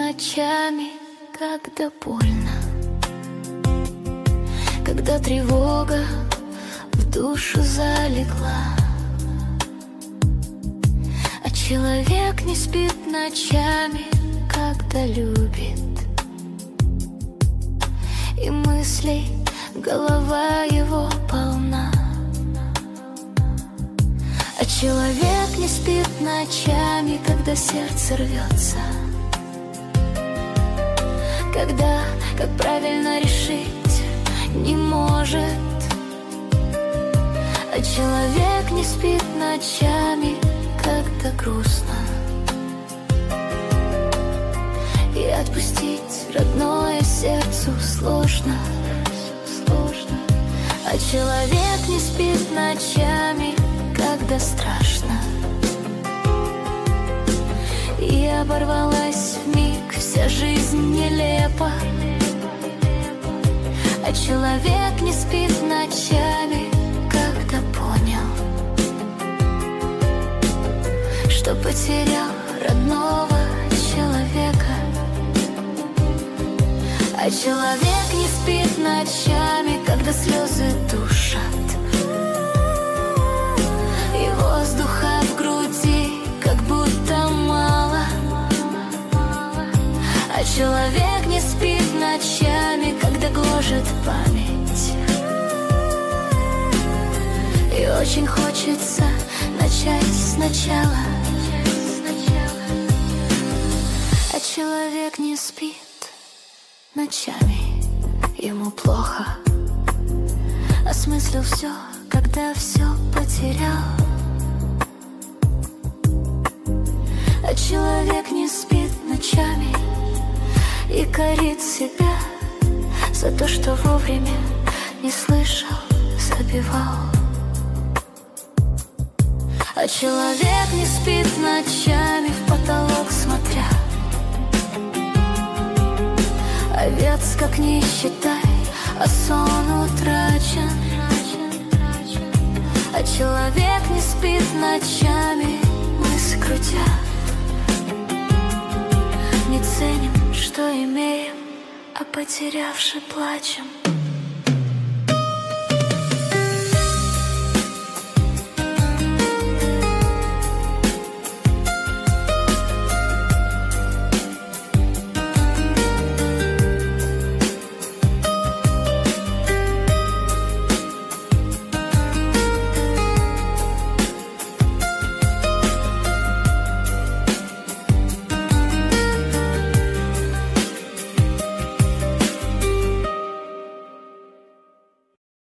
ночами, когда больно, когда тревога в душу залегла, а человек не спит ночами, когда любит, и мыслей голова его полна. А человек не спит ночами, когда сердце рвется, когда, как правильно решить, не может. А человек не спит ночами, когда грустно, и отпустить родное сердцу сложно. А человек не спит ночами, когда страшно, и оборвалась вмиг вся жизнь нелепо. А человек не спит ночами, когда понял, что потерял родного человека. А человек не спит ночами, когда слезы душат, и воздуха в груди как будто мало. А человек не спит ночами, когда гложет память, и очень хочется начать сначала. А человек не спит ночами, ему плохо, осмыслил все, когда все потерял. А человек не спит ночами и корит себя за то, что вовремя не слышал, забивал. А человек не спит ночами, в потолок смотря, овец как не считай, а сон утрачен. А человек не спит ночами, мысль крутя, не ценим, что имеем, а потерявши плачем.